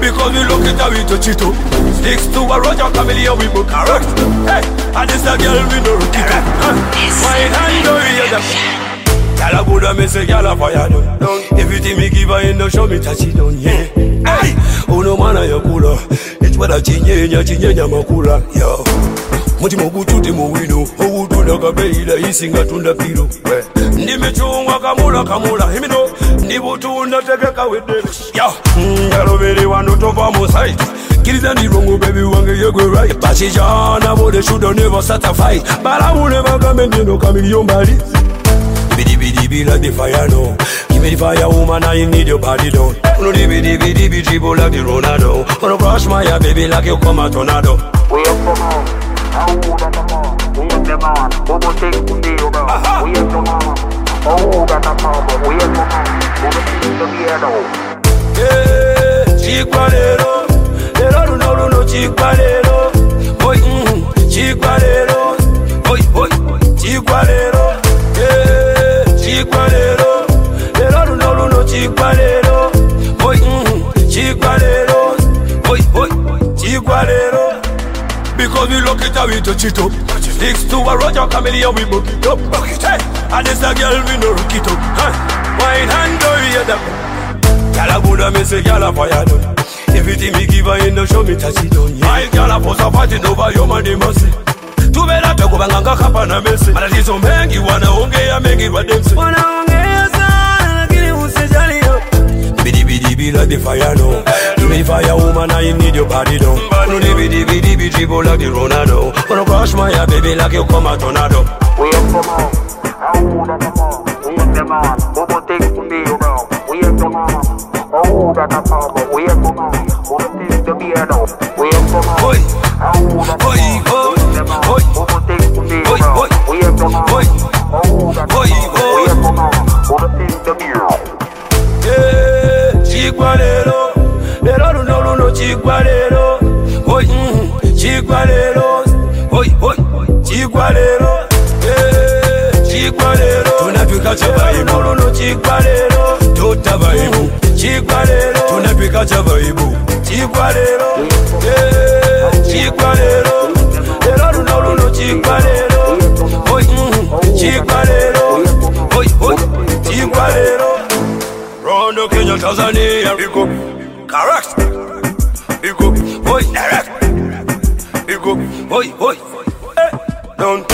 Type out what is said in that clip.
Because we look it how we touch it up. Sticks to a Roger Chameleon we book correct. Hey, and this a girl we know rock it up. Why hand do you the girl a good and me say girl a fire done. Everything me give her in the show me touch it down, yeah. Hey, oh no man a ya cooler. It's what a chinye makula, yo. Mutima gututi muwino, owudu daga beila isinga tunda piro. Nimechungwa kamula, himino, nibutunda tegeka wede. Yo, yalo veri wano topa mo side. Kiliza ni wrong, baby, wange yegwe right. Bashijana bo they should never start a fight. But I will never come and you know coming your body. Bidi like the fire no. Give me the fire woman, I need your body down. No bidi dribble like the Ronaldo. Wanna crush my hair, baby, like you come a tornado. We have come on, oh that a man. We have them on, Bobo take the deal now. We have come on, oh that a man. We have come on, Bobo take the deal now. Yeah, Chiqualero, no Chiqualero. Boy, Chiqualero, boy, Chiqualero. Yeah, Chiqualero, no Chiqualero. Boy, Chiqualero, boy, Chiqualero. Because we look it how we touch it up. Sticks to a Roger Chameleon we book it up. Hey, and this a girl we know rock it up. Wine hand do you the girl a good and me say girl a fire done. Everything me give her in the show me touch it down, yeah. My girl a post a fighting over your money mercy. Tubela peko banganga kapa na mesi. Matatizo mengi wanaongea mengi wa demsi. Wanaongea sana lakini usijali yo. Bidi like the fire no. Give me the fire woman, I need your body down. No bidi dribble like the Ronaldo. Wanna crush my hair, baby, like you come a tornado. We have come on, oh that a man. We have them on, Bobo take the deal now. We have come on, oh that a man. We have come on, Bobo take the deal now. We have come on, Boy, oh that a man. boy, Bobo take the deal now. We have come on, oh that a man. We have come on, Bobo take the deal now. yeah, Chiqualero, no Chiqualero. Boy, Chiqualero, boy, Chiqualero. Yeah, Chiqualero. Tunapika chavaibu, no Chiqualero. Tutavaibu, Chiqualero. Tunapika chavaibu, Chiqualero. Yeah, Chiqualero. No Chiqualero. Boy, Chiqualero. Boy, Chiqualero. Rondo Kenya, Tanzania, Rico. Correct. Rico, boy, direct. Rico, boy. Don't